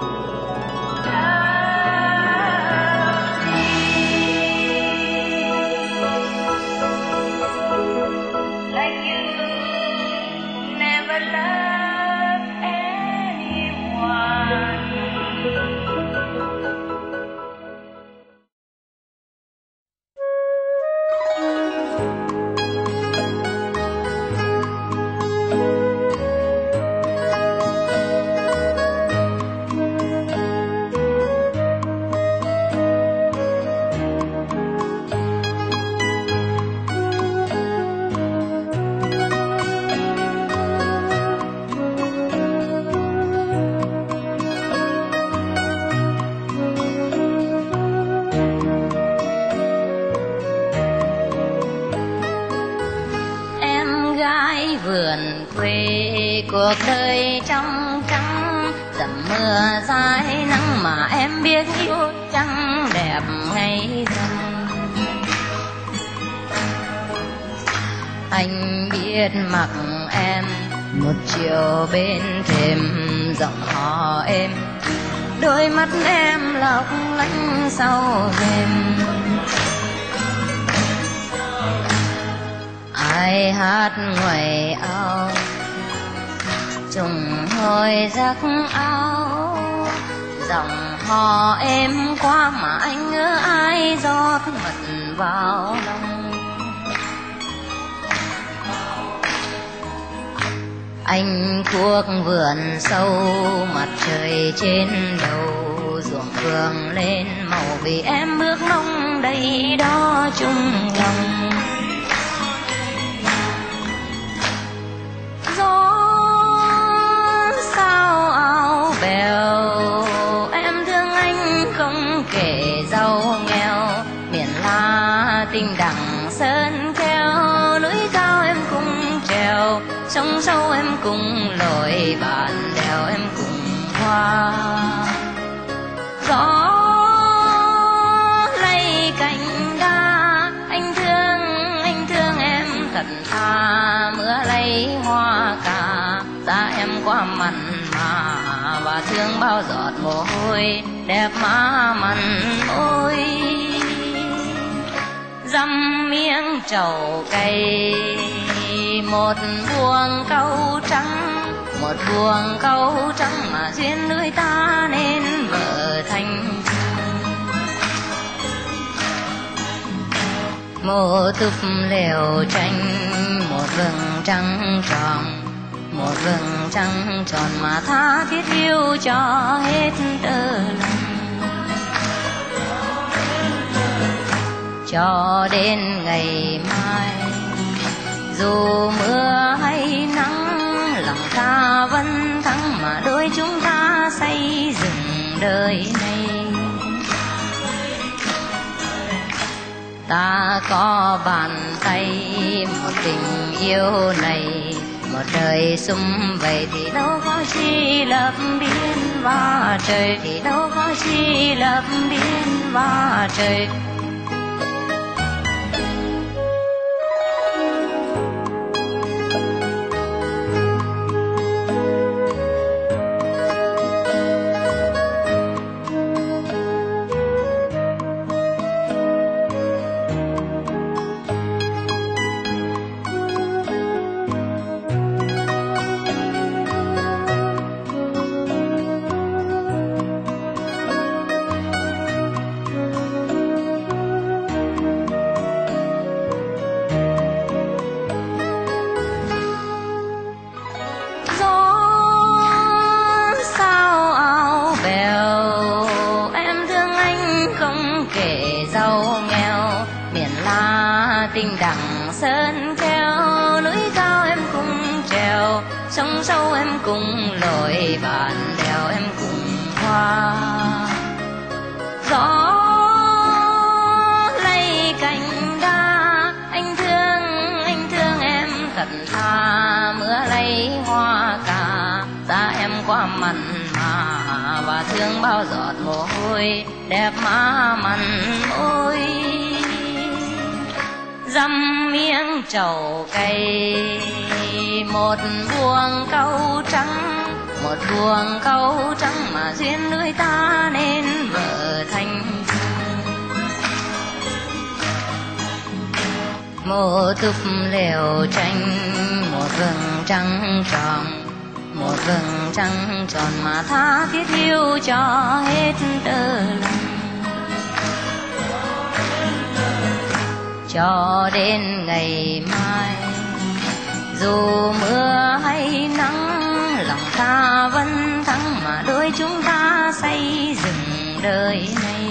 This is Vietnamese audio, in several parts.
vườn quê cuộc đời trong trắng, dầm mưa dài nắng mà em biết yêu trắng đẹp ngày dần. Anh biết mặc em một chiều bên thềm giọng hò êm, đôi mắt em lọc lánh sau đêm. Ai hát ngoài ao trùng hồi giấc áo, dòng hò êm qua mà anh ngỡ ai gió mật vào lòng. Anh cuốc vườn sâu mặt trời trên đầu, ruộng vườn lên màu vì em bước mong đây đó chung lòng. Gió sao áo bèo em thương anh không kể giàu nghèo, miền La tình đằng sơn keo, núi cao em cùng trèo, sông sâu em cùng lội, bàn đèo em cùng qua. Gió lay cành đa anh thương em thật tha, mưa lay hoa cà da em qua mặn mà, và thương bao giọt mồ hôi đẹp má mặn ôi. Dăm miếng trầu cay một buồng cau trắng, một buồng cau trắng mà duyên lưới ta nên vợ thành. Một túp lều tranh một vầng trăng tròn, một vầng trăng tròn mà tha thiết yêu cho hết tơ lòng. Cho đến ngày mai dù mưa hay nắng, lòng ta vẫn thắng mà đôi chúng ta xây dựng đời này. Ta có bàn tay một tình yêu này, một đời sum vầy thì đâu có chi lập biên và trời, thì đâu có chi lập biên và trời. Tình đằng sơn keo, núi cao em cùng trèo, sông sâu em cùng lội, bàn đèo em cùng qua. Gió lay cành đa anh thương em thật tha, mưa lay hoa cà da em qua mặn mà, và thương bao giọt mồ hôi đẹp má mặn ôi. Dăm miếng trầu cay một buồng cau trắng, một buồng câu trắng mà duyên đôi ta nên vợ thành. Một túp lều tranh, một vầng trăng tròn, một vầng trăng tròn mà tha thiết yêu cho hết tơ lòng. Cho đến ngày mai, dù mưa hay nắng, lòng ta vẫn thắng mà đôi chúng ta xây dựng đời này.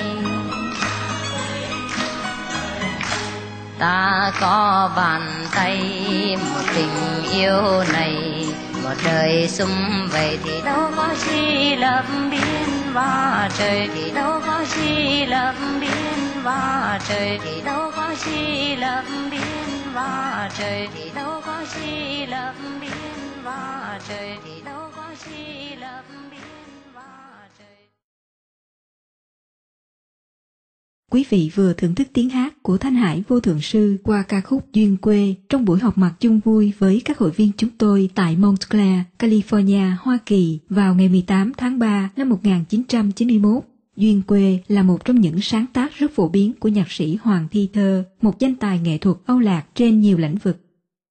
Ta có bàn tay một tình yêu này, một đời sum vầy thì đâu có chi lập biên, và trời thì đâu có chi lập biên, và trời thì đâu có chi lập biên, và trời thì đâu có chi lập biên, và trời thì đâu có chi lập biên, và trời. Quý vị vừa thưởng thức tiếng hát của Thanh Hải Vô Thượng Sư qua ca khúc Duyên Quê trong buổi họp mặt chung vui với các hội viên chúng tôi tại Montclair, California, Hoa Kỳ vào ngày 18 tháng 3 năm 1991. Duyên Quê là một trong những sáng tác rất phổ biến của nhạc sĩ Hoàng Thi Thơ, một danh tài nghệ thuật Âu Lạc trên nhiều lĩnh vực.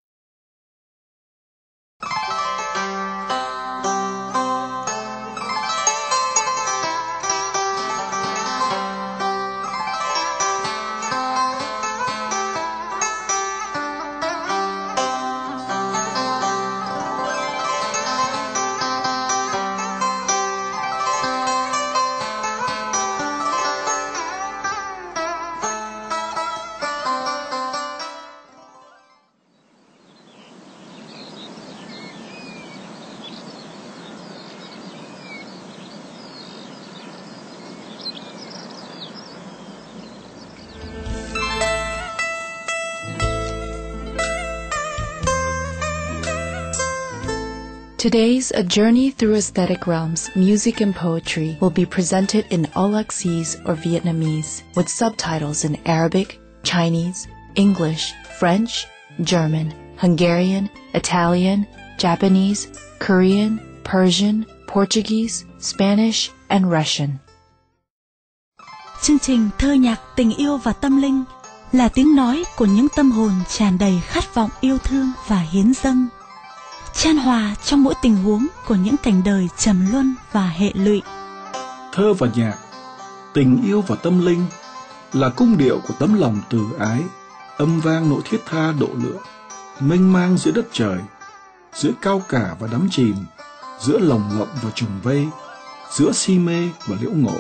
Today's A Journey Through Aesthetic Realms, Music and Poetry will be presented in Aulaxese or Vietnamese, with subtitles in Arabic, Chinese, English, French, German, Hungarian, Italian, Japanese, Korean, Persian, Portuguese, Spanish, and Russian. Chương trình Thơ nhạc tình yêu và tâm linh là tiếng nói của những tâm hồn tràn đầy khát vọng yêu thương và hiến dâng, chan hòa trong mỗi tình huống của những cảnh đời trầm luân và hệ lụy. Thơ và nhạc, tình yêu và tâm linh là cung điệu của tấm lòng từ ái, âm vang nỗi thiết tha độ lượng, mênh mang giữa đất trời, giữa cao cả và đắm chìm, giữa lồng lộng và trùng vây, giữa si mê và liễu ngộ.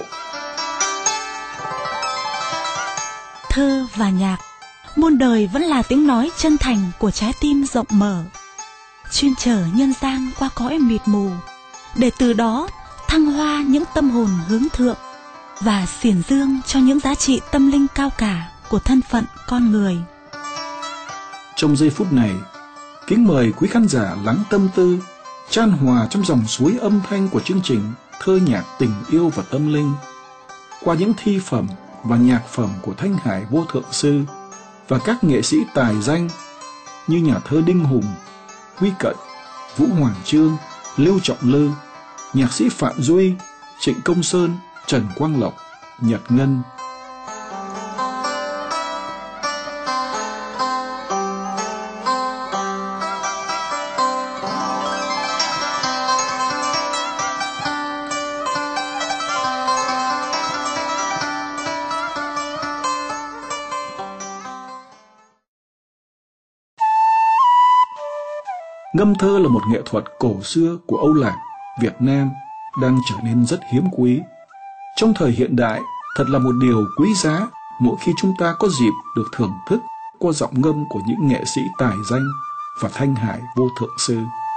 Thơ và nhạc, muôn đời vẫn là tiếng nói chân thành của trái tim rộng mở, chuyên chở nhân gian qua cõi mịt mù, để từ đó thăng hoa những tâm hồn hướng thượng và xiển dương cho những giá trị tâm linh cao cả của thân phận con người. Trong giây phút này, kính mời quý khán giả lắng tâm tư, chan hòa trong dòng suối âm thanh của chương trình Thơ nhạc tình yêu và tâm linh, qua những thi phẩm và nhạc phẩm của Thanh Hải Vô Thượng Sư và các nghệ sĩ tài danh như nhà thơ Đinh Hùng, Huy Cận, Vũ Hoàng Chương, Lưu Trọng Lư, nhạc sĩ Phạm Duy, Trịnh Công Sơn, Trần Quang Lộc, Nhật Ngân. Ngâm thơ là một nghệ thuật cổ xưa của Âu Lạc, Việt Nam đang trở nên rất hiếm quý. Trong thời hiện đại, thật là một điều quý giá mỗi khi chúng ta có dịp được thưởng thức qua giọng ngâm của những nghệ sĩ tài danh và Thanh Hải Vô Thượng Sư.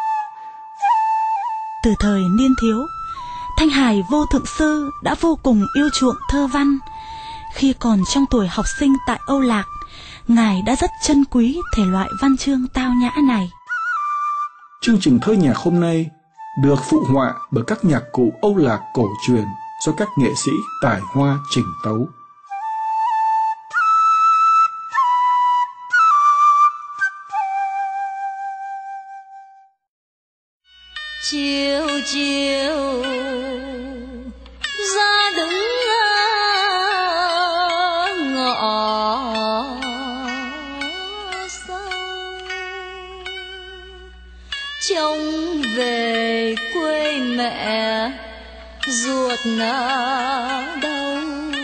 Từ thời niên thiếu, Thanh Hải Vô Thượng Sư đã vô cùng yêu chuộng thơ văn. Khi còn trong tuổi học sinh tại Âu Lạc, Ngài đã rất trân quý thể loại văn chương tao nhã này. Chương trình Thơ nhạc hôm nay được phụ họa bởi các nhạc cụ Âu Lạc cổ truyền do các nghệ sĩ tài hoa trình tấu. chiều chiều ra đứng ngõ sau, trông về quê mẹ ruột đau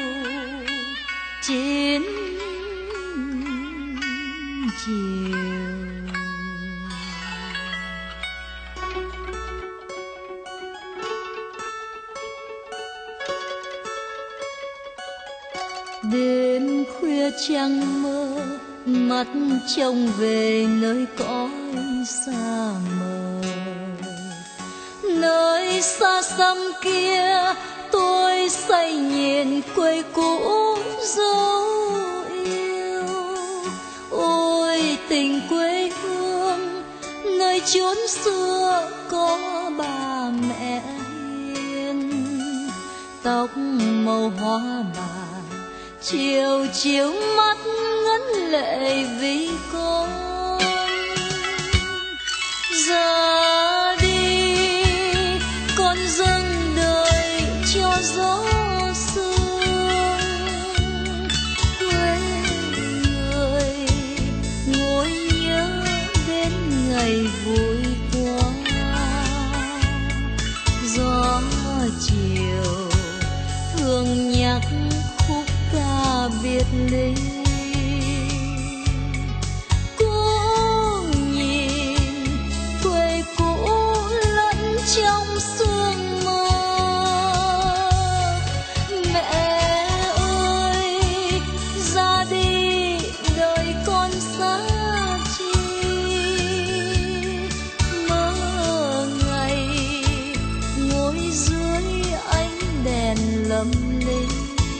chín chiều. Đêm khuya trăng mơ, mắt trông về nơi cõi xa mờ. Nơi xa xăm kia tôi say nhìn quê cũ dấu yêu. Ôi tình quê hương, nơi chốn xưa có bà mẹ hiền. Tóc màu hoa mà chiều chiều mắt ngấn lệ vì con. Giờ đi con dâng đời cho gió sương. Quê người ngồi nhớ đến ngày vui qua. Gió chiều thương nhắc khúc ca biệt ly. Cũng nhìn quê cũ lẫn trong sương mơ. Mẹ ơi ra đi đời con xa chi. Mơ ngày ngồi dưới ánh đèn lấp lánh.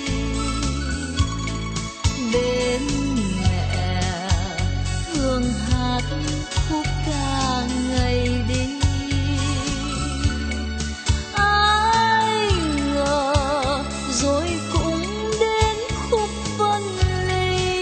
Bên mẹ hương hát khúc ca ngày đi. Ai ngờ rồi cũng đến khúc phân ly.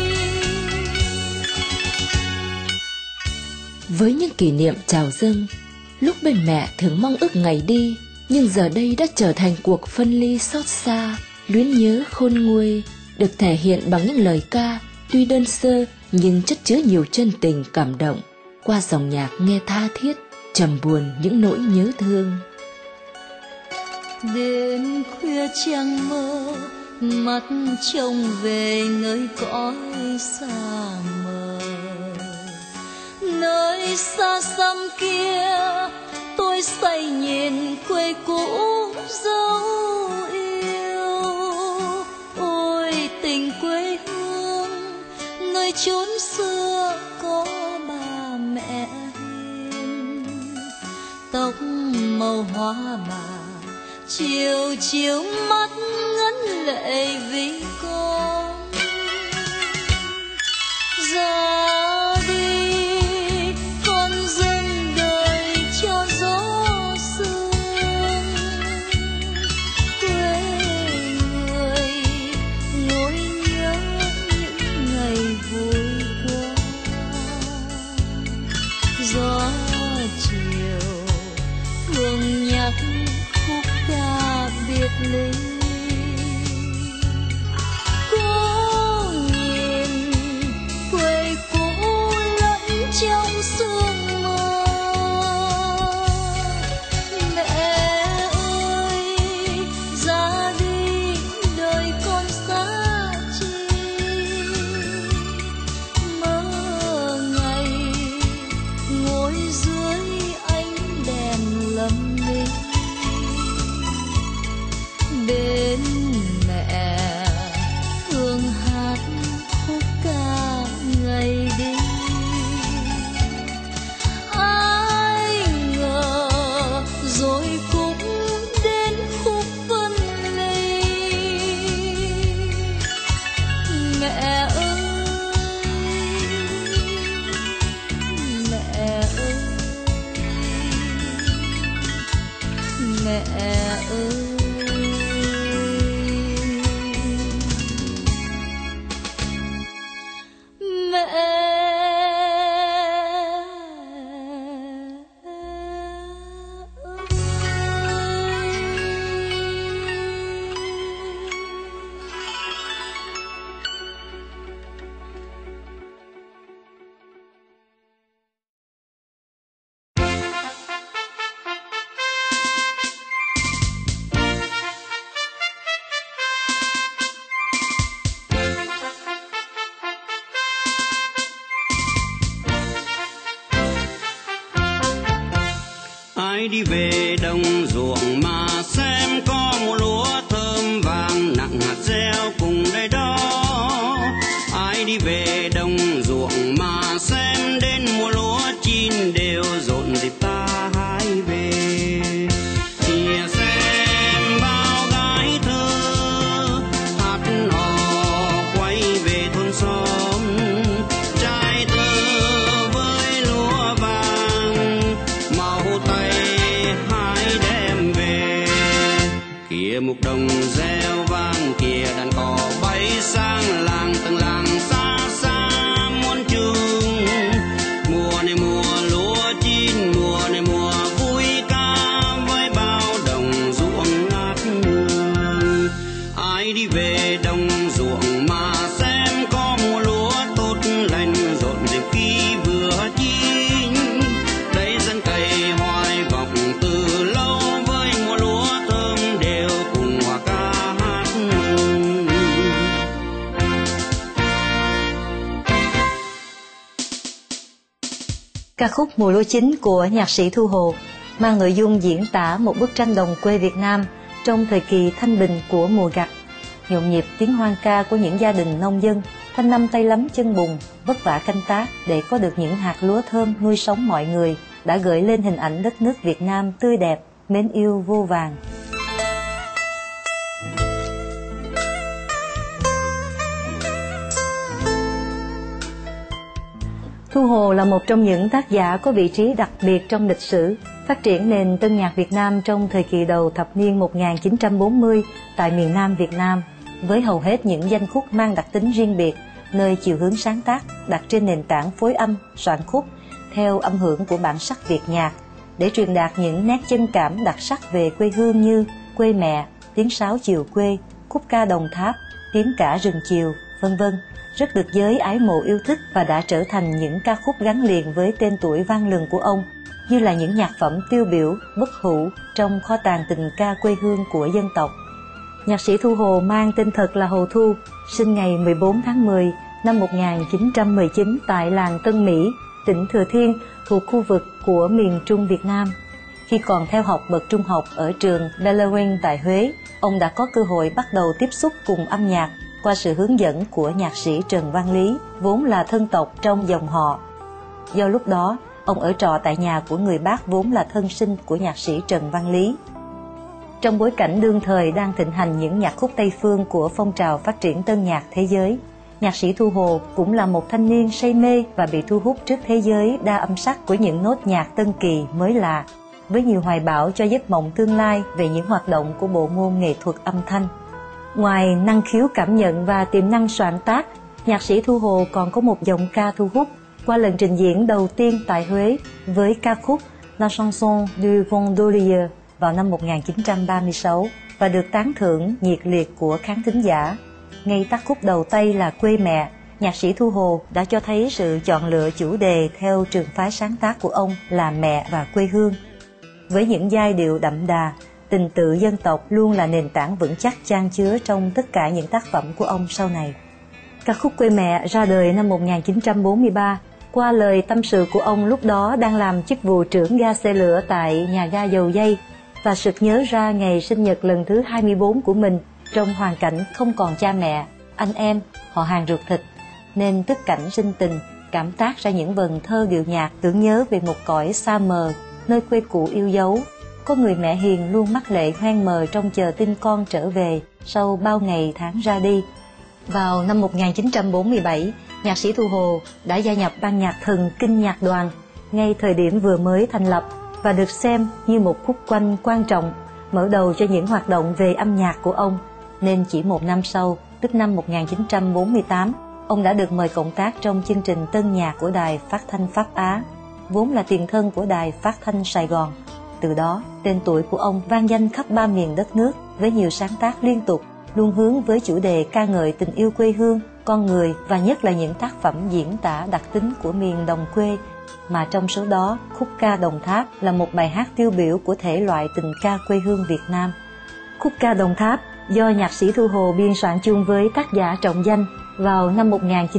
Với những kỷ niệm trào dâng, lúc bên mẹ thường mong ước ngày đi, nhưng giờ đây đã trở thành cuộc phân ly xót xa, luyến nhớ khôn nguôi, được thể hiện bằng những lời ca tuy đơn sơ nhưng chất chứa nhiều chân tình cảm động, qua dòng nhạc nghe tha thiết, trầm buồn những nỗi nhớ thương. Đêm khuya trăng mơ, mắt trông về nơi cõi xa mờ. Nơi xa xăm kia tôi say nhìn quê cũ dấu yêu. Ôi tình quê hương, nơi chốn xưa có bà mẹ hiền. Tóc màu hoa mà chiều chiều mắt ngấn lệ vì con. Giờ đi con dâng đời cho gió sương. Quê người ngồi nhớ những ngày vui qua. Gió chiều thường nhắc khúc ca biệt ly. Cô nhìn quê cũ lẫn trong sương mơ. Mẹ ơi ra đi đời con xa chi. Mơ ngày ngồi dưới ánh đèn lấp lánh. Bên mẹ hương hát khúc ca ngày đi. Ai ngờ rồi cũng đến khúc phân ly. Mẹ ơi mẹ ơi mẹ ơi. đồng ruộng mà xem, có mùa lúa thơm vàng nặng hạt gieo cùng đây đó. Ai đi về đồng ruộng mà xem, đến mùa lúa chín đều rộn dịp ta hái về. Kìa xem bao gái thơ hát hò quay về thôn xóm, trai thơ với lúa vàng màu tay hái đem về. Kìa mục đồng reo vang, kìa đàn cò bay sang làng, từng làng xa xa muôn chung. Mùa này mùa lúa chín, mùa này mùa vui ca với bao đồng ruộng ngát hương. Ai đi về đồng ruộng mà xem, có mùa lúa tốt lành rộn rịp khi vừa chín. Đây dân cày hoài vọng từ lâu, với mùa lúa thơm đều cùng hòa ca hát mừng. Ca khúc Mùa lúa chín của nhạc sĩ Thu Hồ mang nội dung diễn tả một bức tranh đồng quê Việt Nam trong thời kỳ thanh bình của mùa gặt. Nhộn nhịp tiếng hoan ca của những gia đình nông dân, thanh năm tay lắm chân bùn, vất vả canh tác để có được những hạt lúa thơm nuôi sống mọi người, đã gợi lên hình ảnh đất nước Việt Nam tươi đẹp, mến yêu vô vàn. Thu Hồ là một trong những tác giả có vị trí đặc biệt trong lịch sử phát triển nền tân nhạc Việt Nam trong thời kỳ đầu thập niên 1940 tại miền Nam Việt Nam, với hầu hết những danh khúc mang đặc tính riêng biệt, nơi chiều hướng sáng tác đặt trên nền tảng phối âm, soạn khúc theo âm hưởng của bản sắc Việt nhạc, để truyền đạt những nét chân cảm đặc sắc về quê hương như Quê Mẹ, Tiếng Sáo Chiều Quê, Khúc Ca Đồng Tháp, Tiếng Cả Rừng Chiều, vân vân, rất được giới ái mộ yêu thích và đã trở thành những ca khúc gắn liền với tên tuổi vang lừng của ông, như là những nhạc phẩm tiêu biểu bất hủ trong kho tàng tình ca quê hương của dân tộc. Nhạc sĩ Thu Hồ mang tên thật là Hồ Thu, sinh ngày 14 tháng 10 năm 1919 tại làng Tân Mỹ, tỉnh Thừa Thiên, thuộc khu vực của miền Trung Việt Nam. Khi còn theo học bậc trung học ở trường Bellarmine tại Huế, ông đã có cơ hội bắt đầu tiếp xúc cùng âm nhạc qua sự hướng dẫn của nhạc sĩ Trần Văn Lý, vốn là thân tộc trong dòng họ. Do lúc đó, ông ở trọ tại nhà của người bác vốn là thân sinh của nhạc sĩ Trần Văn Lý. Trong bối cảnh đương thời đang thịnh hành những nhạc khúc Tây phương của phong trào phát triển tân nhạc thế giới, nhạc sĩ Thu Hồ cũng là một thanh niên say mê và bị thu hút trước thế giới đa âm sắc của những nốt nhạc tân kỳ mới lạ, với nhiều hoài bão cho giấc mộng tương lai về những hoạt động của bộ môn nghệ thuật âm thanh. Ngoài năng khiếu cảm nhận và tiềm năng soạn tác, nhạc sĩ Thu Hồ còn có một giọng ca thu hút qua lần trình diễn đầu tiên tại Huế với ca khúc La Chanson du Gondolier vào năm 1936 và được tán thưởng nhiệt liệt của khán thính giả. Ngay tác khúc đầu tay là Quê Mẹ, nhạc sĩ Thu Hồ đã cho thấy sự chọn lựa chủ đề theo trường phái sáng tác của ông là mẹ và quê hương. Với những giai điệu đậm đà, tình tự dân tộc luôn là nền tảng vững chắc chan chứa trong tất cả những tác phẩm của ông sau này. Ca khúc Quê Mẹ ra đời năm 1943 qua lời tâm sự của ông lúc đó đang làm chức vụ trưởng ga xe lửa tại nhà ga Dầu Giây, và sực nhớ ra ngày sinh nhật lần thứ 24 của mình trong hoàn cảnh không còn cha mẹ, anh em, họ hàng ruột thịt, nên tức cảnh sinh tình, cảm tác ra những vần thơ điệu nhạc tưởng nhớ về một cõi xa mờ, nơi quê cũ yêu dấu. Có người mẹ hiền luôn mắt lệ hoen mờ trong chờ tin con trở về sau bao ngày tháng ra đi. Vào năm 1947, nhạc sĩ Thu Hồ đã gia nhập ban nhạc Thần Kinh Nhạc Đoàn ngay thời điểm vừa mới thành lập, và được xem như một khúc quanh quan trọng mở đầu cho những hoạt động về âm nhạc của ông. Nên chỉ một năm sau, tức năm 1948, ông đã được mời cộng tác trong chương trình tân nhạc của Đài Phát thanh Pháp Á, vốn là tiền thân của Đài Phát thanh Sài Gòn. Từ đó, tên tuổi của ông vang danh khắp ba miền đất nước với nhiều sáng tác liên tục, luôn hướng với chủ đề ca ngợi tình yêu quê hương, con người và nhất là những tác phẩm diễn tả đặc tính của miền đồng quê, mà trong số đó Khúc Ca Đồng Tháp là một bài hát tiêu biểu của thể loại tình ca quê hương Việt Nam. Khúc Ca Đồng Tháp do nhạc sĩ Thu Hồ biên soạn chung với tác giả trọng danh vào năm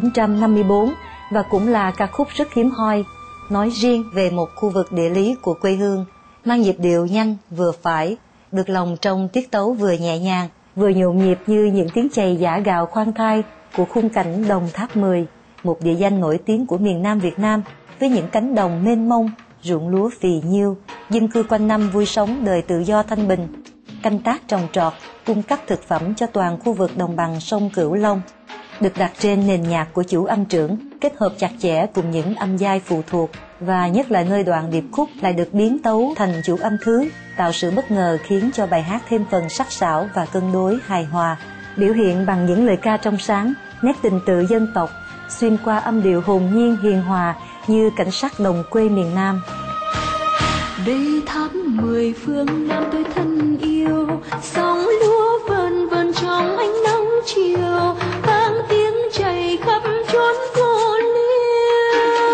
1954 và cũng là ca khúc rất hiếm hoi, nói riêng về một khu vực địa lý của quê hương, mang nhịp điệu nhanh vừa phải, được lồng trong tiết tấu vừa nhẹ nhàng, vừa nhộn nhịp như những tiếng chày giã gạo khoan thai của khung cảnh Đồng Tháp 10, một địa danh nổi tiếng của miền Nam Việt Nam với những cánh đồng mênh mông, ruộng lúa phì nhiêu, dân cư quanh năm vui sống đời tự do thanh bình, canh tác trồng trọt, cung cấp thực phẩm cho toàn khu vực đồng bằng sông Cửu Long, được đặt trên nền nhạc của chủ âm trưởng, kết hợp chặt chẽ cùng những âm giai phụ thuộc, và nhất là nơi đoạn điệp khúc lại được biến tấu thành chủ âm thứ, tạo sự bất ngờ khiến cho bài hát thêm phần sắc sảo và cân đối hài hòa, biểu hiện bằng những lời ca trong sáng, nét tình tự dân tộc, xuyên qua âm điệu hồn nhiên hiền hòa như cảnh sắc đồng quê miền Nam. Đây tháp 10 phương Nam tôi thân yêu, sóng lúa vần vần trong ánh nắng chiều, vang tiếng chảy khắp chốn cô liêu.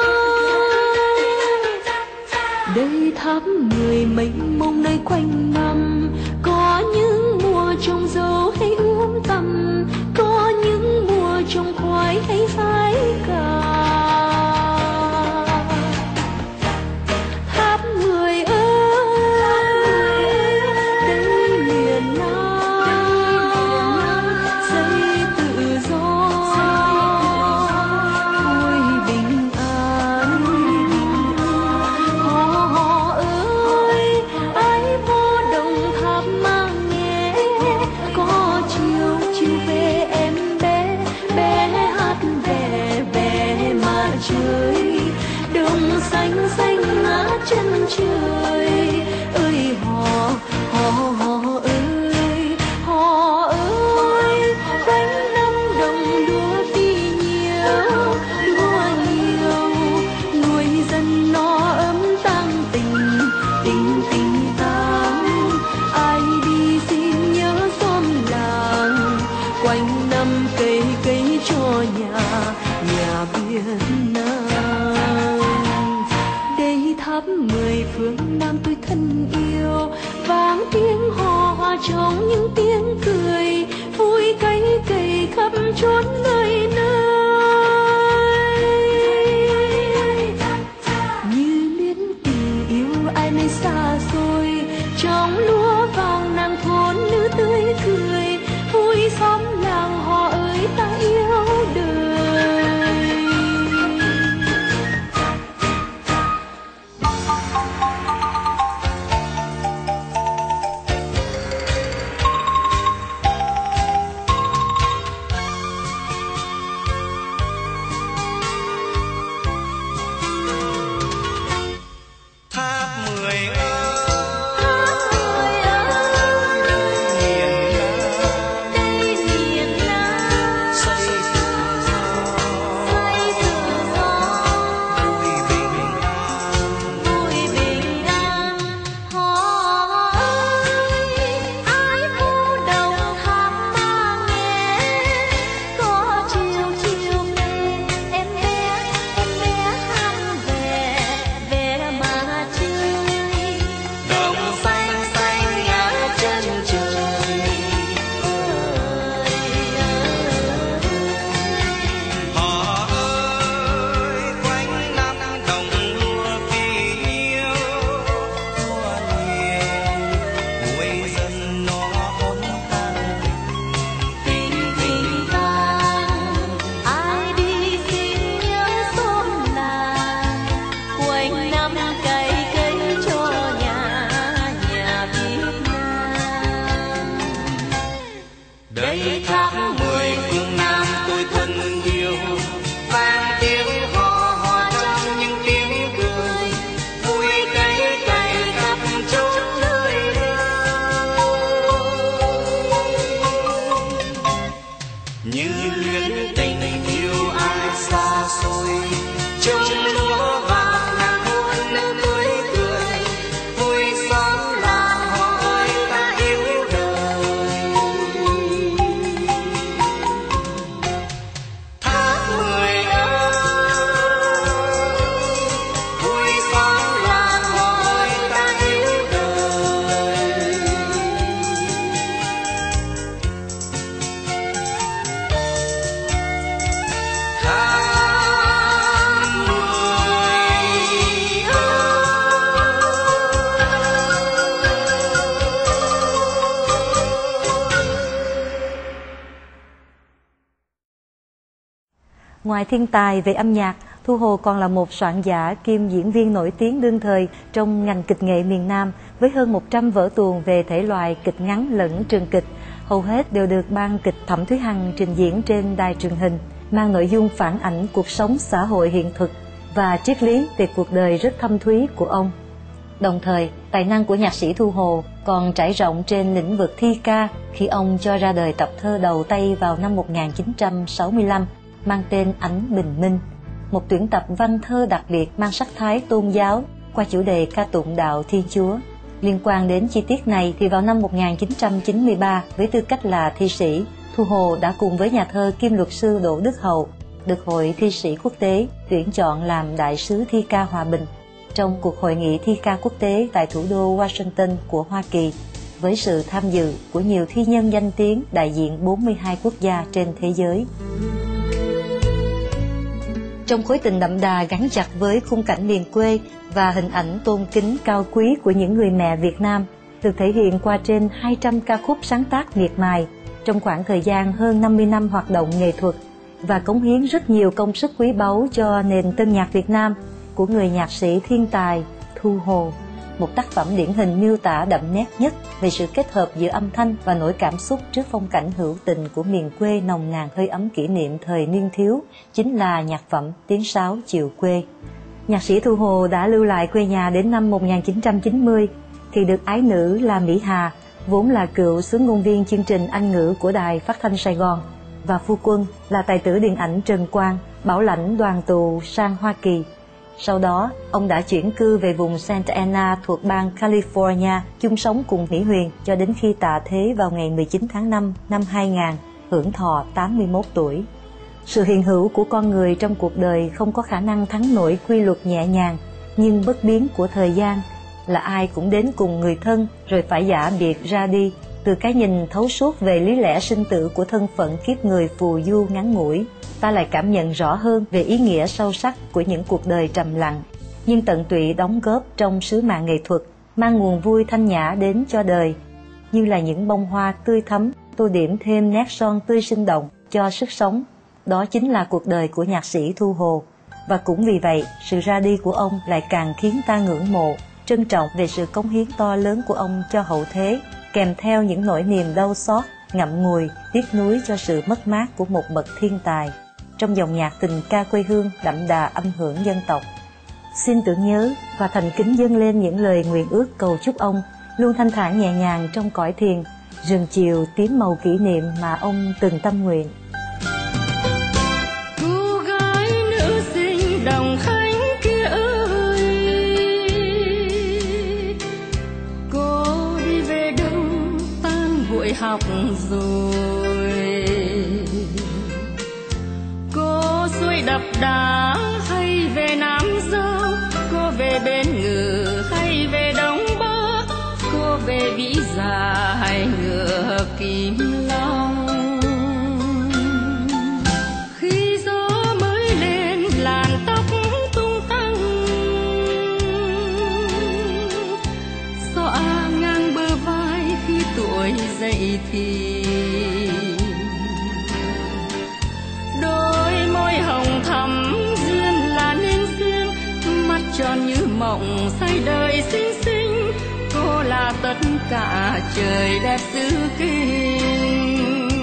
Đây tháp 10 mênh mông nơi quanh năm, có những mùa trồng dâu hay uống tầm, có những mùa trồng khoai hay hái cà. Chân trời ơi hò hò ơi hò ơi, quanh năm đồng lúa đi nhiều, nuôi dân no ấm tăng tình tình tang. Ai đi xin nhớ xóm làng, quanh năm cây cây cho nhà Việt Nam. Tháp 10 phương Nam tôi thân yêu, vang tiếng hò hòa trong những tiếng cười, vui cánh cầy khắp chốn nơi nơi. Như luyến tình yêu ai nơi xa xôi, trong lúa vàng nàng thôn nữ tươi cười, vui xóm làng hò ơi ta yêu đời. Ngoài thiên tài về âm nhạc, Thu Hồ còn là một soạn giả kiêm diễn viên nổi tiếng đương thời trong ngành kịch nghệ miền Nam với hơn 100 vở tuồng về thể loại kịch ngắn lẫn trường kịch. Hầu hết đều được ban kịch Thẩm Thúy Hằng trình diễn trên đài truyền hình, mang nội dung phản ảnh cuộc sống xã hội hiện thực và triết lý về cuộc đời rất thâm thúy của ông. Đồng thời, tài năng của nhạc sĩ Thu Hồ còn trải rộng trên lĩnh vực thi ca khi ông cho ra đời tập thơ đầu tay vào năm 1965 mang tên Ánh Bình Minh, một tuyển tập văn thơ đặc biệt mang sắc thái tôn giáo qua chủ đề ca tụng đạo Thiên Chúa. Liên quan đến chi tiết này thì vào năm 1993, với tư cách là thi sĩ, Thu Hồ đã cùng với nhà thơ kiêm luật sư Đỗ Đức Hậu được Hội Thi sĩ Quốc tế tuyển chọn làm đại sứ thi ca hòa bình trong cuộc hội nghị thi ca quốc tế tại thủ đô Washington của Hoa Kỳ, với sự tham dự của nhiều thi nhân danh tiếng đại diện 42 quốc gia trên thế giới. Trong khối tình đậm đà gắn chặt với khung cảnh miền quê và hình ảnh tôn kính cao quý của những người mẹ Việt Nam, được thể hiện qua trên 200 ca khúc sáng tác miệt mài trong khoảng thời gian hơn 50 năm hoạt động nghệ thuật và cống hiến rất nhiều công sức quý báu cho nền tân nhạc Việt Nam của người nhạc sĩ thiên tài Thu Hồ, một tác phẩm điển hình miêu tả đậm nét nhất về sự kết hợp giữa âm thanh và nỗi cảm xúc trước phong cảnh hữu tình của miền quê nồng nàn hơi ấm kỷ niệm thời niên thiếu, chính là nhạc phẩm Tiếng Sáo Chiều Quê. Nhạc sĩ Thu Hồ đã lưu lại quê nhà đến năm 1990 thì được ái nữ là Mỹ Hà, vốn là cựu xướng ngôn viên chương trình Anh ngữ của Đài Phát thanh Sài Gòn, và phu quân là tài tử điện ảnh Trần Quang, bảo lãnh đoàn tù sang Hoa Kỳ. Sau đó, ông đã chuyển cư về vùng Santa Ana thuộc bang California, chung sống cùng Mỹ Huyền cho đến khi tạ thế vào ngày 19 tháng 5 năm 2000, hưởng thọ 81 tuổi. Sự hiện hữu của con người trong cuộc đời không có khả năng thắng nổi quy luật nhẹ nhàng, nhưng bất biến của thời gian là ai cũng đến cùng người thân rồi phải giả biệt ra đi. Từ cái nhìn thấu suốt về lý lẽ sinh tử của thân phận kiếp người phù du ngắn ngủi, ta lại cảm nhận rõ hơn về ý nghĩa sâu sắc của những cuộc đời trầm lặng, nhưng tận tụy đóng góp trong sứ mạng nghệ thuật, mang nguồn vui thanh nhã đến cho đời, như là những bông hoa tươi thắm, tô điểm thêm nét son tươi sinh động cho sức sống. Đó chính là cuộc đời của nhạc sĩ Thu Hồ, và cũng vì vậy, sự ra đi của ông lại càng khiến ta ngưỡng mộ, trân trọng về sự cống hiến to lớn của ông cho hậu thế, kèm theo những nỗi niềm đau xót, ngậm ngùi, tiếc nuối cho sự mất mát của một bậc thiên tài trong dòng nhạc tình ca quê hương đậm đà âm hưởng dân tộc. Xin tưởng nhớ và thành kính dâng lên những lời nguyện ước cầu chúc ông luôn thanh thản nhẹ nhàng trong cõi thiền, rừng chiều tím màu kỷ niệm mà ông từng tâm nguyện. Cô gái nữ sinh Đồng Khánh kia ơi, cô đi về đâu tan buổi học rồi? Cô xuôi đập đá hay về Nam Giao? Cô về Bến Ngự hay về Đông Bắc? Cô về Vĩ Dạ hay ngựa Kim Long? Khi gió mới lên làn tóc tung tăng, xõa ngang bờ vai khi tuổi dậy thì đôi môi hồng thắm duyên là nên duyên, mắt tròn như mộng say đời xinh xinh. Cô là tất cả trời đẹp xứ Kinh.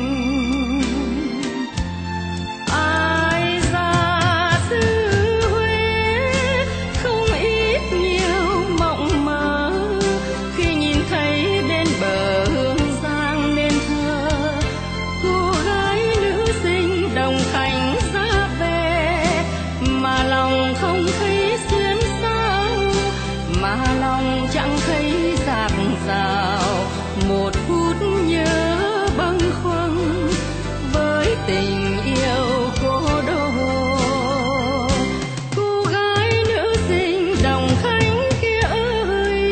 Ai ra xứ Huế không ít nhiều mộng mơ, khi nhìn thấy bên bờ Hương Giang nên thơ. Cô gái nữ sinh Đồng Khánh ra về, mà lòng không thấy xuyên sao, mà lòng chẳng thấy dạt dào một phút nhớ bâng khuâng với tình yêu cô đô. Cô gái nữ sinh Đồng Khánh kia ơi,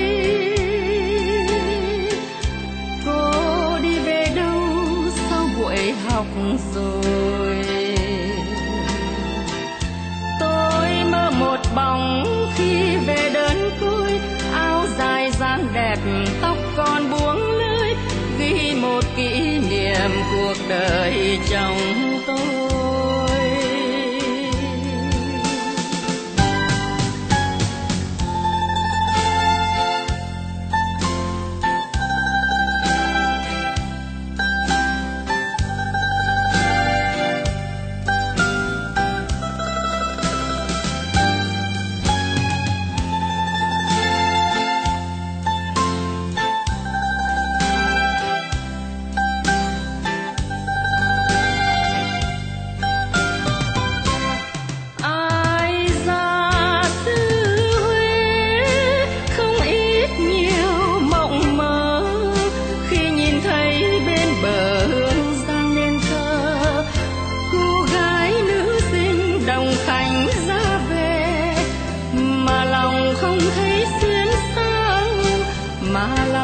cô đi về đâu sau buổi học rồi? Tôi mơ một bóng khi về đơn côi, áo dài dáng đẹp tóc còn buông lơi, ghi một kỷ niệm cuộc đời trong tôi.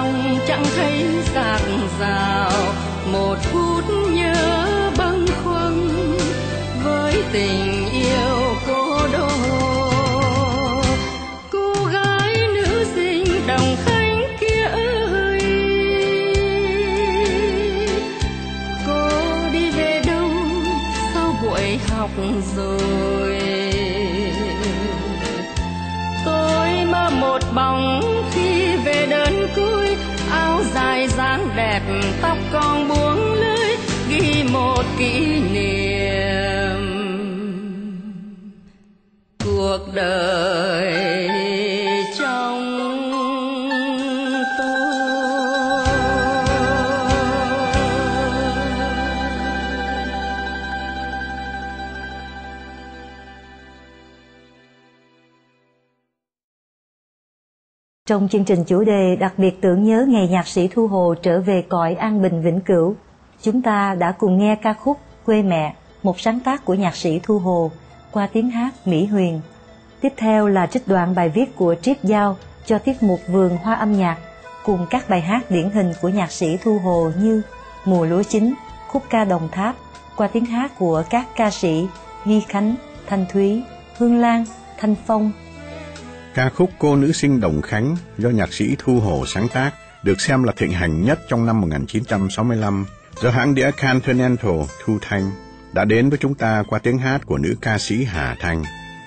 lòng chẳng thấy dạt dào, một phút nhớ bâng khuâng với tình yêu cô đô. Cô gái nữ sinh Đồng Khánh kia ơi, cô đi về đâu sau buổi học rồi? Tôi mơ một bóng khi về đơn côi, áo dài dáng đẹp, tóc còn buông lưới, ghi một kỷ niệm cuộc đời trong tôi. Trong chương trình chủ đề đặc biệt tưởng nhớ ngày nhạc sĩ Thu Hồ trở về cõi an bình vĩnh cửu, chúng ta đã cùng nghe ca khúc Quê Mẹ, một sáng tác của nhạc sĩ Thu Hồ, qua tiếng hát Mỹ Huyền. Tiếp theo là trích đoạn bài viết của Triết Giao cho tiết mục Vườn Hoa Âm Nhạc, cùng các bài hát điển hình của nhạc sĩ Thu Hồ như Mùa Lúa Chín, khúc ca Đồng Tháp, qua tiếng hát của các ca sĩ Duy Khánh, Thanh Thúy, Hương Lan, Thanh Phong. Ca khúc Cô Nữ Sinh Đồng Khánh do nhạc sĩ Thu Hồ sáng tác được xem là thịnh hành nhất trong năm 1965 do hãng đĩa Continental thu thanh, đã đến với chúng ta qua tiếng hát của nữ ca sĩ Hà Thanh.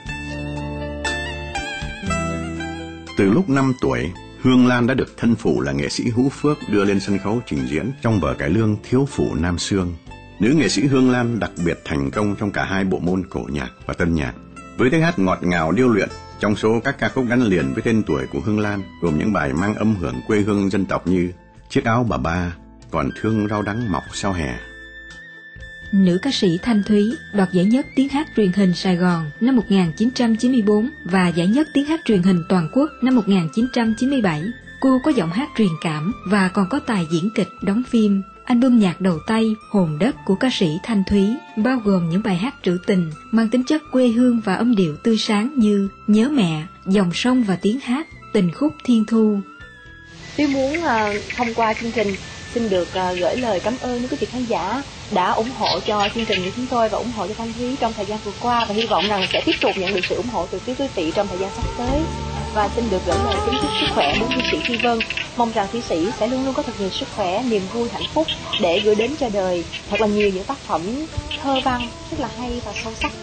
Từ lúc 5 tuổi, Hương Lan đã được thân phụ là nghệ sĩ Hữu Phước đưa lên sân khấu trình diễn trong vở cải lương Thiếu Phụ Nam Xương. Nữ nghệ sĩ Hương Lan đặc biệt thành công trong cả hai bộ môn cổ nhạc và tân nhạc. Với tiếng hát ngọt ngào điêu luyện, trong số các ca khúc gắn liền với tên tuổi của Hương Lan gồm những bài mang âm hưởng quê hương dân tộc như Chiếc áo bà ba, Còn thương rau đắng mọc sau hè. Nữ ca sĩ Thanh Thúy đoạt giải nhất tiếng hát truyền hình Sài Gòn năm 1994 và giải nhất tiếng hát truyền hình toàn quốc năm 1997. Cô có giọng hát truyền cảm và còn có tài diễn kịch, đóng phim. Album nhạc đầu tay Hồn Đất của ca sĩ Thanh Thúy bao gồm những bài hát trữ tình mang tính chất quê hương và âm điệu tươi sáng như Nhớ Mẹ, Dòng Sông và Tiếng Hát, Tình Khúc Thiên Thu. Tôi muốn thông qua chương trình xin được gửi lời cảm ơn đến quý vị khán giả đã ủng hộ cho chương trình của chúng tôi và ủng hộ cho Thanh Thúy trong thời gian vừa qua, và hy vọng rằng sẽ tiếp tục nhận được sự ủng hộ từ phía quý vị trong thời gian sắp tới. Và xin được gửi lời kính chúc sức khỏe đến thi sĩ Thi Vân, mong rằng thi sĩ sẽ luôn luôn có thật nhiều sức khỏe, niềm vui, hạnh phúc để gửi đến cho đời thật là nhiều những tác phẩm thơ văn rất là hay và sâu sắc.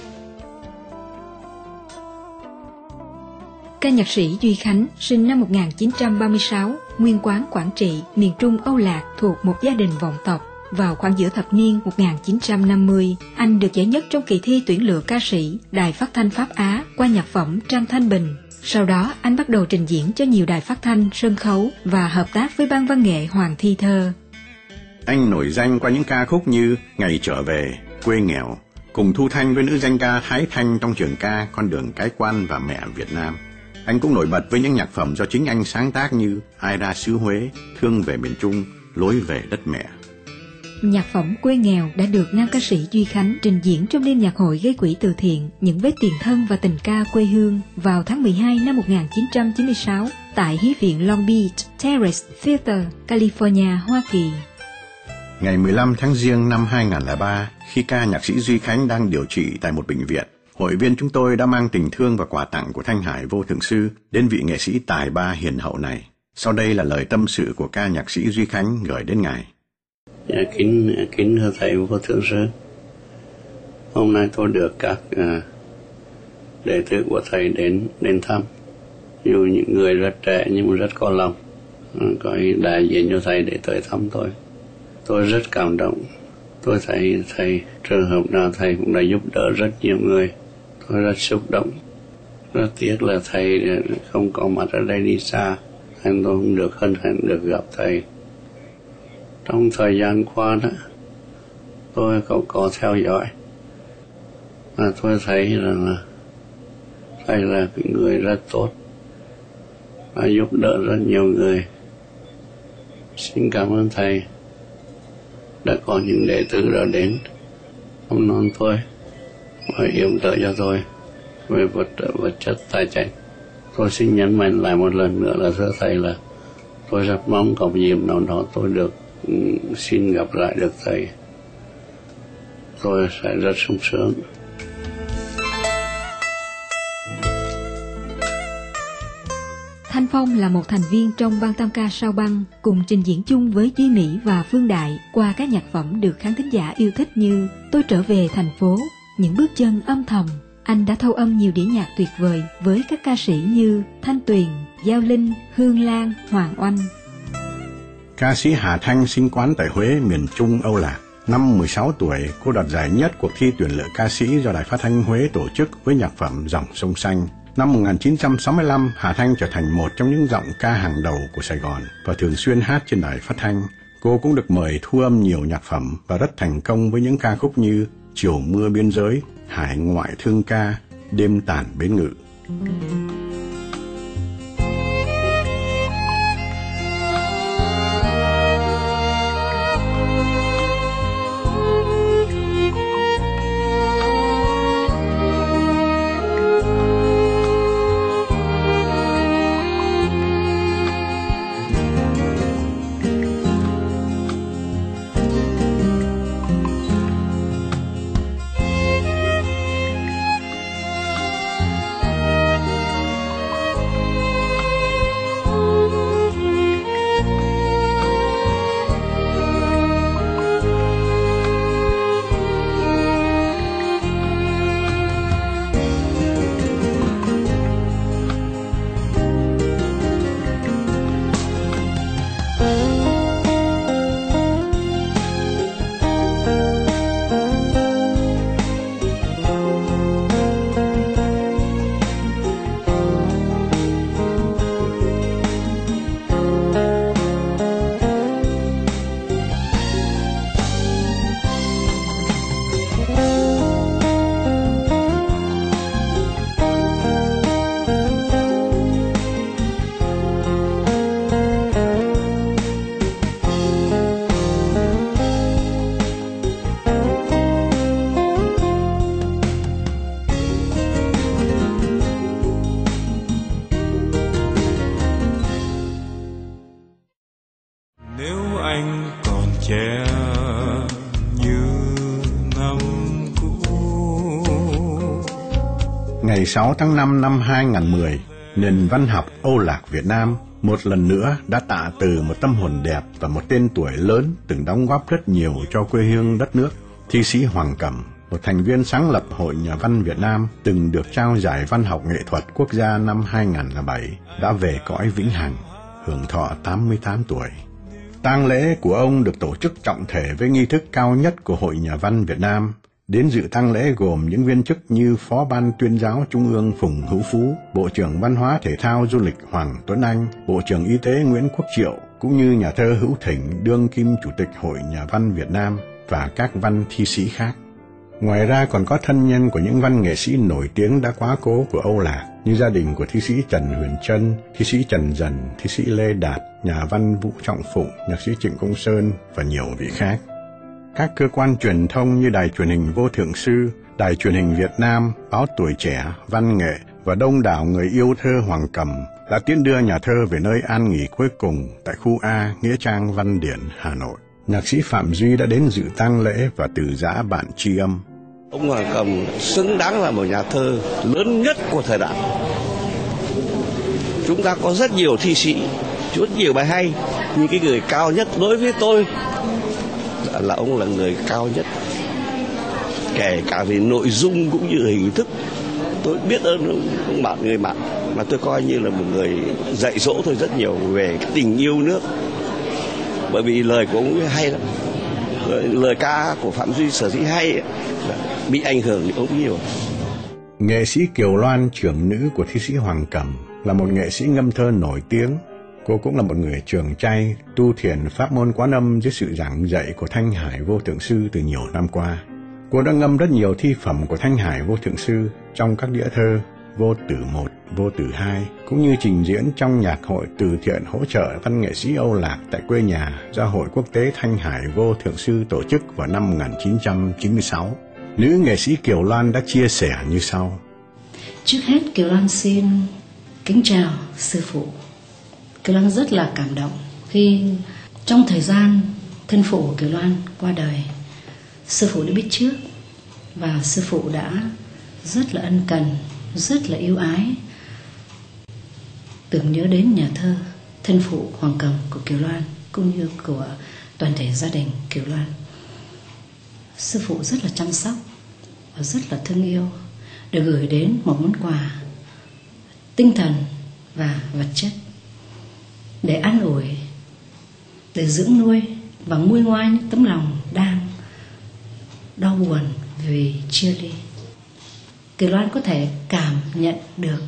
Ca nhạc sĩ Duy Khánh sinh năm 1936, nguyên quán Quảng Trị, miền Trung Âu Lạc, thuộc một gia đình vọng tộc. Vào khoảng giữa thập niên 1950, anh được giải nhất trong kỳ thi tuyển lựa ca sĩ Đài Phát thanh Pháp Á qua nhạc phẩm Trang Thanh Bình. Sau đó, anh bắt đầu trình diễn cho nhiều đài phát thanh, sân khấu và hợp tác với ban văn nghệ Hoàng Thi Thơ. Anh nổi danh qua những ca khúc như Ngày Trở Về, Quê Nghèo, cùng thu thanh với nữ danh ca Thái Thanh trong trường ca Con Đường Cái Quan và Mẹ Việt Nam. Anh cũng nổi bật với những nhạc phẩm do chính anh sáng tác như Ai Ra Xứ Huế, Thương Về Miền Trung, Lối Về Đất Mẹ. Nhạc phẩm Quê Nghèo đã được nam ca sĩ Duy Khánh trình diễn trong đêm nhạc hội gây quỹ từ thiện Những Vết Tiền Thân và Tình Ca Quê Hương vào tháng 12 năm 1996 tại Hí viện Long Beach Terrace Theater, California, Hoa Kỳ. Ngày 15 tháng Giêng năm 2003, khi ca nhạc sĩ Duy Khánh đang điều trị tại một bệnh viện, hội viên chúng tôi đã mang tình thương và quà tặng của Thanh Hải Vô Thượng Sư đến vị nghệ sĩ tài ba hiền hậu này. Sau đây là lời tâm sự của ca nhạc sĩ Duy Khánh gửi đến ngài. Kính thưa thầy Vô Thượng Sư, hôm nay tôi được các đệ tử của thầy đến thăm. Dù những người rất trẻ nhưng mà rất có lòng, có đại diện cho thầy để tới thăm tôi. Tôi rất cảm động. Tôi thấy thầy trường hợp nào thầy cũng đã giúp đỡ rất nhiều người. Tôi rất xúc động. Rất tiếc là thầy không có mặt ở đây, đi xa, nên tôi không được hân hạnh được gặp thầy. Trong thời gian qua đó, tôi có theo dõi và tôi thấy rằng thầy là cái người rất tốt và giúp đỡ rất nhiều người. Xin cảm ơn thầy đã có những đệ tử đã đến thăm non tôi và yểm trợ cho tôi về vật chất tài chính. Tôi xin nhấn mạnh lại một lần nữa là thưa thầy là Tôi rất mong có một dịp nào đó tôi được xin gặp lại được thầy. Tôi sẽ rất sung sướng. Thanh Phong là một thành viên trong ban tam ca Sao Băng, cùng trình diễn chung với Duy Mỹ và Phương Đại qua các nhạc phẩm được khán thính giả yêu thích như Tôi trở về thành phố, Những bước chân âm thầm. Anh đã thâu âm nhiều đĩa nhạc tuyệt vời với các ca sĩ như Thanh Tuyền, Giao Linh, Hương Lan, Hoàng Oanh. Ca sĩ Hà Thanh sinh quán tại Huế, miền Trung Âu Lạc. Năm 16 tuổi, cô đoạt giải nhất cuộc thi tuyển lựa ca sĩ do Đài Phát thanh Huế tổ chức với nhạc phẩm Dòng sông xanh. Năm 1965, Hà Thanh trở thành một trong những giọng ca hàng đầu của Sài Gòn và thường xuyên hát trên đài phát thanh. Cô cũng được mời thu âm nhiều nhạc phẩm và rất thành công với những ca khúc như Chiều mưa biên giới, Hải ngoại thương ca, Đêm tàn bến ngự. Ngày 6 tháng 5 năm 2010, nền văn học Âu Lạc Việt Nam một lần nữa đã tạ từ một tâm hồn đẹp và một tên tuổi lớn từng đóng góp rất nhiều cho quê hương đất nước. Thi sĩ Hoàng Cẩm, một thành viên sáng lập Hội Nhà văn Việt Nam, từng được trao giải văn học nghệ thuật quốc gia năm 2007, đã về cõi vĩnh hằng, hưởng thọ 88 tuổi. Tang lễ của ông được tổ chức trọng thể với nghi thức cao nhất của Hội Nhà văn Việt Nam. Đến dự tang lễ gồm những viên chức như Phó Ban Tuyên giáo Trung ương Phùng Hữu Phú, Bộ trưởng Văn hóa Thể thao Du lịch Hoàng Tuấn Anh, Bộ trưởng Y tế Nguyễn Quốc Triệu, cũng như nhà thơ Hữu Thỉnh, đương kim Chủ tịch Hội Nhà văn Việt Nam và các văn thi sĩ khác. Ngoài ra còn có thân nhân của những văn nghệ sĩ nổi tiếng đã quá cố của Âu Lạc, như gia đình của thi sĩ Trần Huyền Trân, thi sĩ Trần Dần, thi sĩ Lê Đạt, nhà văn Vũ Trọng Phụng, nhạc sĩ Trịnh Công Sơn và nhiều vị khác. Các cơ quan truyền thông như Đài Truyền hình Vô Thượng Sư, Đài Truyền hình Việt Nam, Báo Tuổi Trẻ, Văn Nghệ và đông đảo người yêu thơ Hoàng Cẩm đã tiễn đưa nhà thơ về nơi an nghỉ cuối cùng tại khu A, Nghĩa Trang Văn Điển, Hà Nội. Nhạc sĩ Phạm Duy đã đến dự tang lễ và từ giã bản tri âm. Ông Hoàng Cẩm xứng đáng là một nhà thơ lớn nhất của thời đại. Chúng ta có rất nhiều thi sĩ, rất nhiều bài hay, nhưng cái người cao nhất đối với tôi là ông là người cao nhất, kể cả về nội dung cũng như hình thức. Tôi biết ơn ông bạn, người bạn mà tôi coi như là một người dạy dỗ tôi rất nhiều về tình yêu nước, bởi vì lời của ông hay lắm. Lời ca của Phạm Duy sở dĩ hay bị ảnh hưởng thì ông nhiều. Nghệ sĩ Kiều Loan, trưởng nữ của thi sĩ Hoàng Cẩm, là một nghệ sĩ ngâm thơ nổi tiếng. Cô cũng là một người trường trai, tu thiền pháp môn Quán Âm dưới sự giảng dạy của Thanh Hải Vô Thượng Sư từ nhiều năm qua. Cô đã ngâm rất nhiều thi phẩm của Thanh Hải Vô Thượng Sư trong các đĩa thơ Vô Tử 1, Vô Tử 2, cũng như trình diễn trong nhạc hội từ thiện hỗ trợ văn nghệ sĩ Âu Lạc tại quê nhà do Hội Quốc tế Thanh Hải Vô Thượng Sư tổ chức vào năm 1996. Nữ nghệ sĩ Kiều Loan đã chia sẻ như sau. Trước hết Kiều Loan xin kính chào sư phụ. Kiều Loan rất là cảm động khi trong thời gian thân phụ của Kiều Loan qua đời, sư phụ đã biết trước và sư phụ đã rất là ân cần, rất là yêu ái, tưởng nhớ đến nhà thơ thân phụ Hoàng Cầm của Kiều Loan cũng như của toàn thể gia đình Kiều Loan. Sư phụ rất là chăm sóc và rất là thương yêu, để gửi đến một món quà tinh thần và vật chất để an ủi, để dưỡng nuôi và nguôi ngoai những tấm lòng đang đau buồn vì chia ly. Kiều Loan có thể cảm nhận được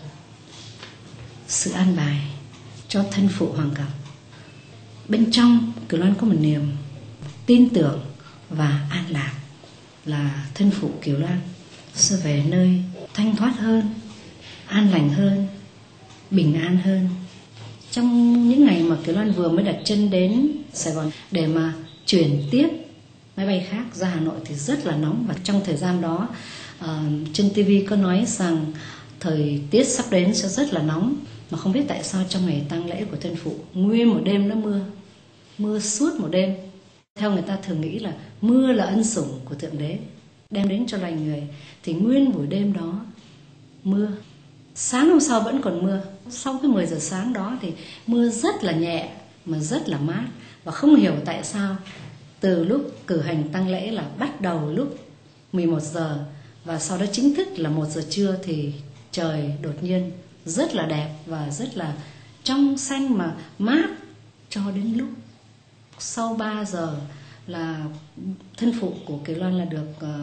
sự an bài cho thân phụ Hoàng Cầm. Bên trong Kiều Loan có một niềm tin tưởng và an lạc là thân phụ Kiều Loan sẽ về nơi thanh thoát hơn, an lành hơn, bình an hơn. Trong những ngày mà Kiều Loan vừa mới đặt chân đến Sài Gòn để mà chuyển tiếp máy bay khác ra Hà Nội thì rất là nóng, và trong thời gian đó trên TV có nói rằng thời tiết sắp đến sẽ rất là nóng, mà không biết tại sao trong ngày tang lễ của thân phụ nguyên một đêm nó mưa suốt một đêm. Theo người ta thường nghĩ là mưa là ân sủng của Thượng Đế đem đến cho loài người, thì nguyên buổi đêm đó mưa. Sáng hôm sau vẫn còn mưa. Sau cái 10 giờ sáng đó thì mưa rất là nhẹ mà rất là mát, và không hiểu tại sao từ lúc cử hành tang lễ là bắt đầu lúc 11 giờ và sau đó chính thức là 1 giờ trưa thì trời đột nhiên rất là đẹp và rất là trong xanh mà mát, cho đến lúc sau 3 giờ là thân phụ của Kiều Loan là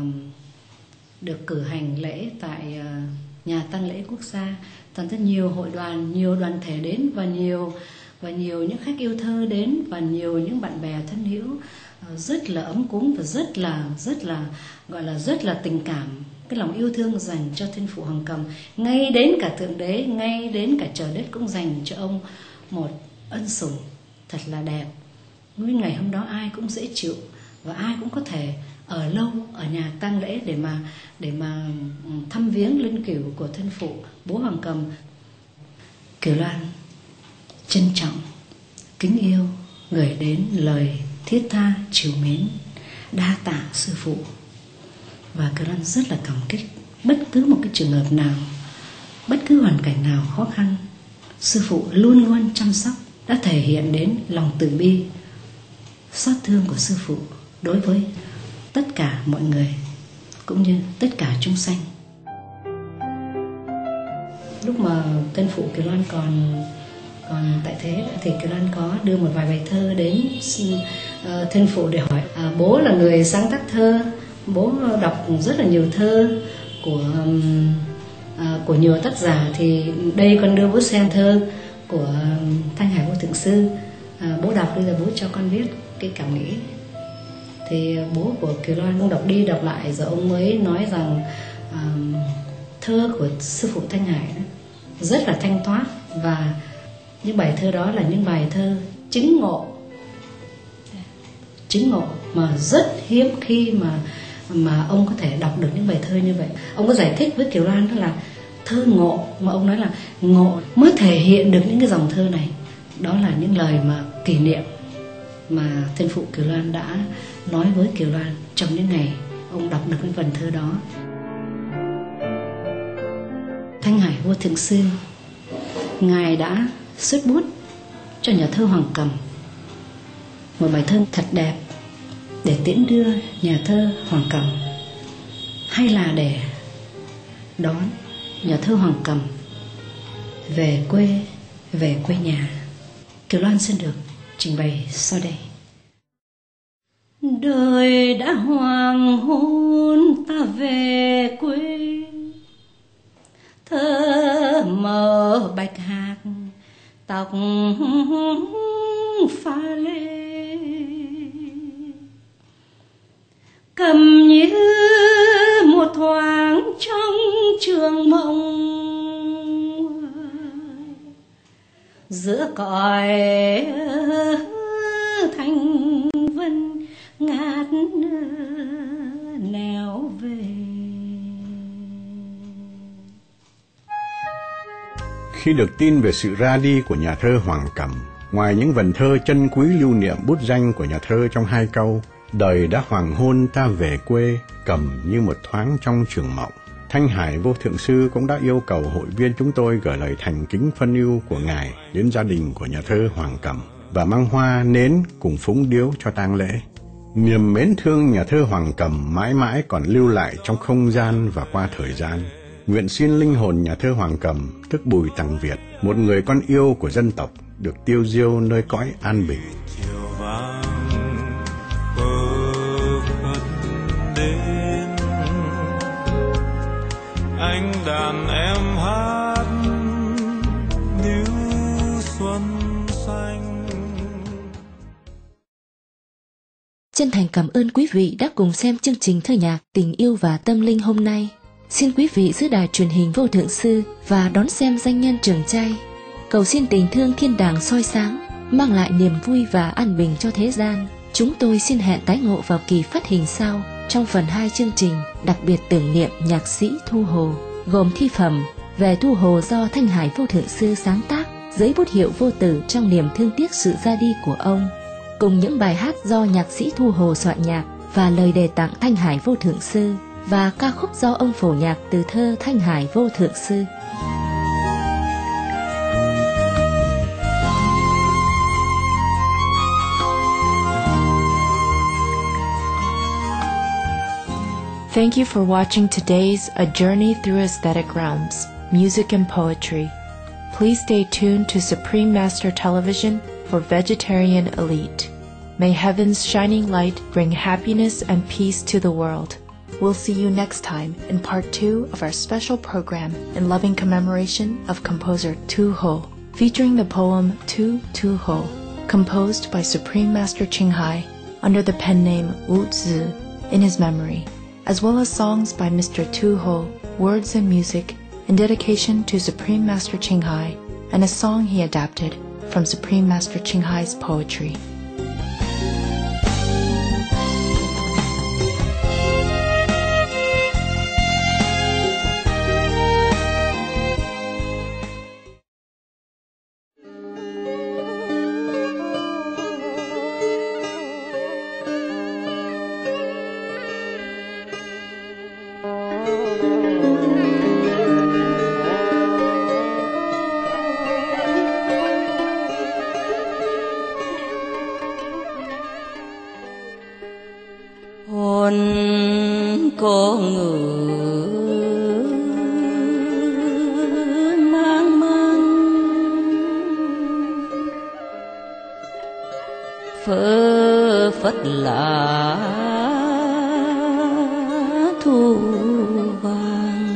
được cử hành lễ tại nhà tang lễ quốc gia. Toàn rất nhiều hội đoàn, nhiều đoàn thể đến, và nhiều những khách yêu thơ đến, và nhiều những bạn bè thân hữu rất là ấm cúng và rất là gọi là rất là tình cảm, cái lòng yêu thương dành cho thân phụ Hoàng Cầm. Ngay đến cả Thượng Đế, ngay đến cả trời đất cũng dành cho ông một ân sủng thật là đẹp. Nguyên ngày hôm đó ai cũng dễ chịu và ai cũng có thể ở lâu ở nhà tang lễ để mà thăm viếng linh cữu của thân phụ bố Hoàng Cầm. Kiều Loan trân trọng, kính yêu gửi đến lời thiết tha trìu mến, đa tạ sư phụ, và Kiều Loan rất là cảm kích. Bất cứ một cái trường hợp nào, bất cứ hoàn cảnh nào khó khăn, sư phụ luôn luôn chăm sóc, đã thể hiện đến lòng từ bi, xót thương của sư phụ đối với tất cả mọi người cũng như tất cả chúng sanh. Lúc mà thân phụ Kiều Loan còn tại thế thì Kiều Loan có đưa một vài bài thơ đến thân phụ để hỏi. Bố là người sáng tác thơ, bố đọc rất là nhiều thơ của nhiều tác giả, thì đây con đưa bố xem thơ của Thanh Hải Vô Thượng Sư. Bố đọc, bây giờ bố cho con biết cái cảm nghĩ. Thì bố của Kiều Loan cũng đọc đi đọc lại, rồi ông mới nói rằng thơ của sư phụ Thanh Hải đó rất là thanh thoát, và những bài thơ đó là những bài thơ chứng ngộ mà rất hiếm khi mà ông có thể đọc được những bài thơ như vậy. Ông có giải thích với Kiều Loan đó là thơ ngộ, mà ông nói là ngộ mới thể hiện được những cái dòng thơ này. Đó là những lời mà kỷ niệm mà thân phụ Kiều Loan đã nói với Kiều Loan trong những ngày ông đọc được cái phần thơ đó. Thanh Hải Vô Thượng Sư, ngài đã xuất bút cho nhà thơ Hoàng Cầm một bài thơ thật đẹp để tiễn đưa nhà thơ Hoàng Cầm, hay là để đón nhà thơ Hoàng Cầm về quê nhà. Kiều Loan xin được trình bày sau đây. Đời đã hoàng hôn ta về quê, thơ mờ bạch hạc tóc pha lê, cầm như một thoáng trong trường mộng, giữa cõi thanh vân ngát nẻo về. Khi được tin về sự ra đi của nhà thơ Hoàng Cầm, ngoài những vần thơ chân quý lưu niệm bút danh của nhà thơ trong 2 câu "Đời đã hoàng hôn ta về quê, cầm như một thoáng trong trường mộng", Thanh Hải Vô Thượng Sư cũng đã yêu cầu hội viên chúng tôi gửi lời thành kính phân ưu của Ngài đến gia đình của nhà thơ Hoàng Cầm và mang hoa nến cùng phúng điếu cho tang lễ. Niềm mến thương nhà thơ Hoàng Cầm mãi mãi còn lưu lại trong không gian và qua thời gian. Nguyện xin linh hồn nhà thơ Hoàng Cầm, tức Bùi Tằng Việt, một người con yêu của dân tộc, được tiêu diêu nơi cõi an bình. Anh đàn em hát níu xuân xanh. Chân thành cảm ơn quý vị đã cùng xem chương trình thơ nhạc Tình Yêu và Tâm Linh hôm nay. Xin quý vị giữ đài truyền hình Vô Thượng Sư và đón xem Danh Nhân Trường Chay. Cầu xin tình thương thiên đàng soi sáng, mang lại niềm vui và an bình cho thế gian. Chúng tôi xin hẹn tái ngộ vào kỳ phát hình sau trong phần 2 chương trình đặc biệt tưởng niệm nhạc sĩ Thu Hồ, gồm thi phẩm về Thu Hồ do Thanh Hải Vô Thượng Sư sáng tác dưới bút hiệu Vô Tử trong niềm thương tiếc sự ra đi của ông, cùng những bài hát do nhạc sĩ Thu Hồ soạn nhạc và lời đề tặng Thanh Hải Vô Thượng Sư, và ca khúc do ông phổ nhạc từ thơ Thanh Hải Vô Thượng Sư. Thank you for watching today's A Journey Through Aesthetic Realms, Music and Poetry. Please stay tuned to Supreme Master Television for Vegetarian Elite. May heaven's shining light bring happiness and peace to the world. We'll see you next time in part 2 of our special program in loving commemoration of composer Tu Ho, featuring the poem Tu Ho, composed by Supreme Master Ching Hai under the pen name Wu Zi in his memory, as well as songs by Mr. Tu Ho, words and music in dedication to Supreme Master Ching Hai, and a song he adapted from Supreme Master Ching Hai's poetry. Cô ngự mang mang phơ phất lá thu vàng.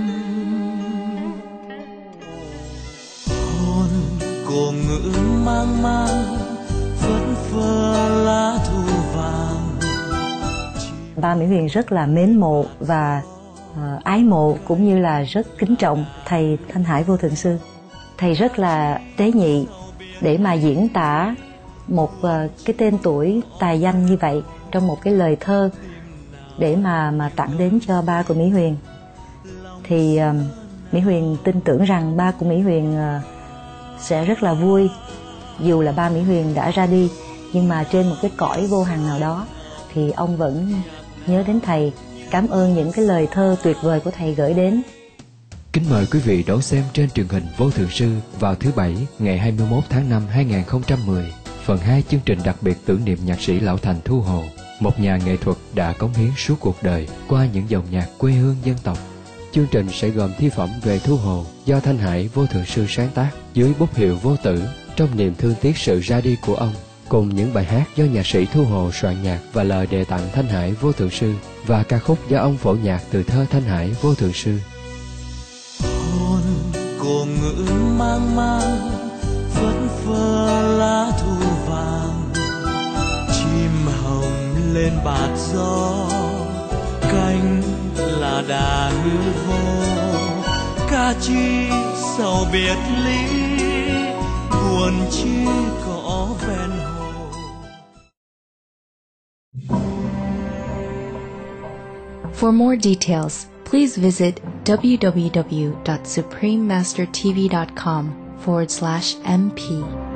Hôn cô ngự mang mang phất phơ lá thu vàng. Ba Mỹ Huyền rất là mến mộ và ái mộ cũng như là rất kính trọng thầy Thanh Hải Vô Thượng Sư. Thầy rất là tế nhị để mà diễn tả một cái tên tuổi tài danh như vậy trong một cái lời thơ để mà tặng đến cho ba của Mỹ Huyền. Thì Mỹ Huyền tin tưởng rằng ba của Mỹ Huyền sẽ rất là vui, dù là ba Mỹ Huyền đã ra đi nhưng mà trên một cái cõi vô hạn nào đó thì ông vẫn nhớ đến thầy, cảm ơn những cái lời thơ tuyệt vời của thầy gửi đến. Kính mời quý vị đón xem trên truyền hình Vô Thượng Sư vào thứ Bảy ngày 21 tháng 5 2010, phần 2 chương trình đặc biệt tưởng niệm nhạc sĩ Lão Thành Thu Hồ, một nhà nghệ thuật đã cống hiến suốt cuộc đời qua những dòng nhạc quê hương dân tộc. Chương trình sẽ gồm thi phẩm về Thu Hồ do Thanh Hải Vô Thượng Sư sáng tác dưới bút hiệu Vô Tử trong niềm thương tiếc sự ra đi của ông, cùng những bài hát do nhạc sĩ Thu Hồ soạn nhạc và lời đề tặng Thanh Hải Vô Thượng Sư, và ca khúc do ông phổ nhạc từ thơ Thanh Hải Vô Thượng Sư. Hôn cô ngự mang mang phất phơ lá thu vàng, chim hồng lên bạt gió, cánh là đà hư vô, ca chi sầu biệt ly, buồn chi có ven hồ. For more details, please visit www.suprememastertv.com/MP.